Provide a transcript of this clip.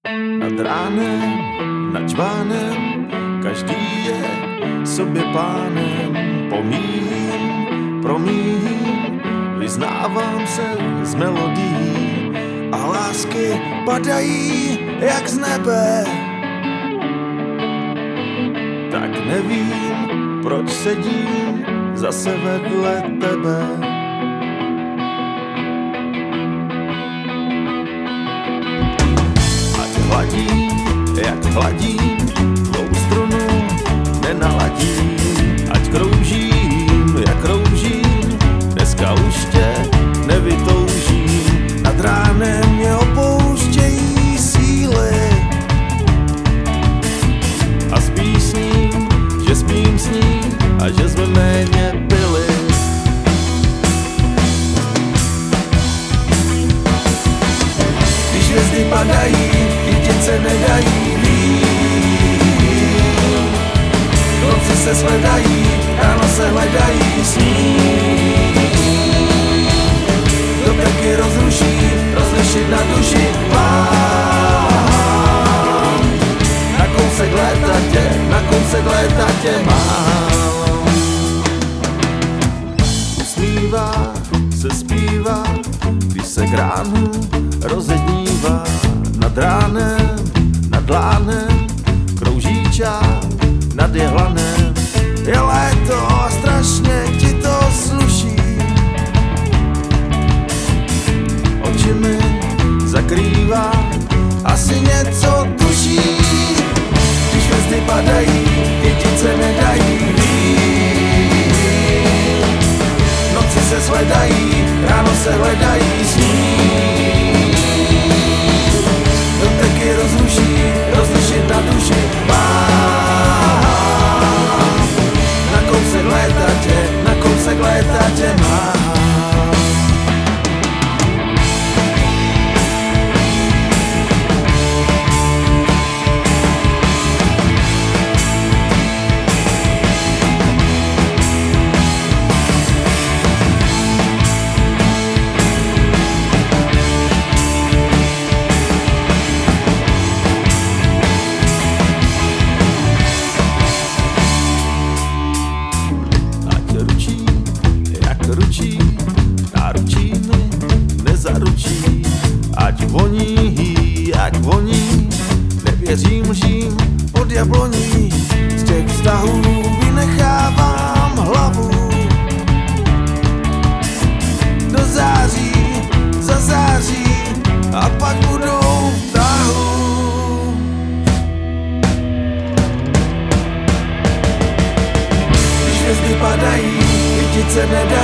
Nad ránem, nad čvánem, každý je sobě pánem. Pomíjím, promíjím, vyznávám se z melodií a lásky padají jak z nebe. Tak nevím, proč sedím zase vedle tebe. Jak hladím, tvou strunu nenaladím. Ať kroužím, jak kroužím, dneska už tě nevytoužím. Nad ránem mě opouštějí síly a spíš s ním, že spím s ním a že jsme méně byli. Když hvězdy padají, se nedají víc. Noci se sledají, ráno se hledají sní. Kdo taky rozruší, rozlišit na duši mám. Na kousek léta tě mám. Usmívá se zpívá, když se k ránu rozednívá. Nad ránem, nad lánem, krouží čáp nad jehlanem. Je léto a strašně ti to sluší. Oči mi zakrývá, asi něco tuší. Když hvězdy padají, kytice nedají víc. Noci se sledají, ráno se hledají sní. Rozlišit na duši mám. Na kousek léta tě mám. Náručí mi nezaručí, ať voní, jak voní. Nevěřím lžím pod jabloní, z těch vztahů vynechávám hlavu. Do září, zazáří a pak budou v tahu. Když hvězdy padají, kytice nedají.